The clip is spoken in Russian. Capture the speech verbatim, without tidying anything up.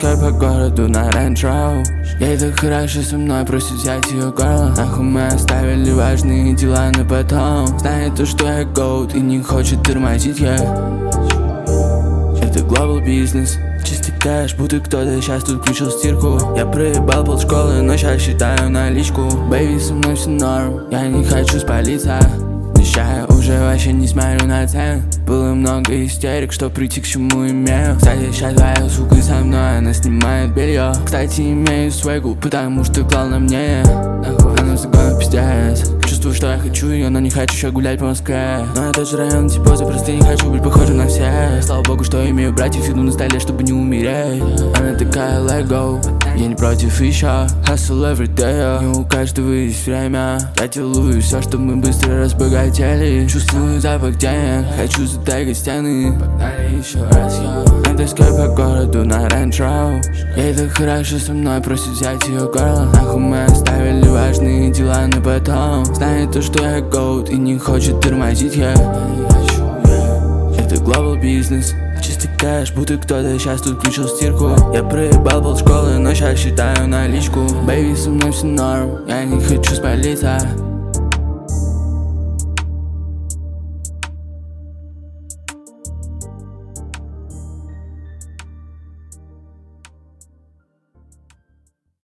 таскаю по городу на Range Rover. Ей так хорошо со мной, просит взять ее горло. Нахуй мы оставили важные дела на потом. Знает то, что я goat и не хочет тормозить я. Это global business, чистый кэш, будто кто-то сейчас тут включил стирку. Я проебал полшколы, но сейчас считаю наличку. Бэйби, со мной все норм, я не хочу спалиться. Нищая, уже вообще не смотрю на цены. Было много истерик, что прийти к чему имею. Кстати, сейчас твоя сука со мной, она снимает белье. Кстати, имею свегу, потому что клал на мне. Нахуй она всегда пиздец. Чувствую, что я хочу ее, но не хочу еще гулять по Москве. Но это же район типоза, просто не хочу быть похожим на всех. Слава богу, что имею братьев, иду на столе, чтобы не умереть. Она такая let go, я не против еще. Hustle every day, не у каждого есть время. Я делаю все, чтобы мы быстро разбогатели. Чувствую запах денег, хочу затегать стены. Погнали еще раз, я я таскаю по городу на Range Rover. Ей так хорошо со мной, просит взять ее горло. Нахуй мы оставили важные дела на потом. Знает то, что я goat и не хочет тормозить я. Это global business, чистый кэш, будто кто-то сейчас тут включил стирку. Я проебал полшколы, но сейчас считаю наличку. Бэйби, со мной все норм, я не хочу спалиться.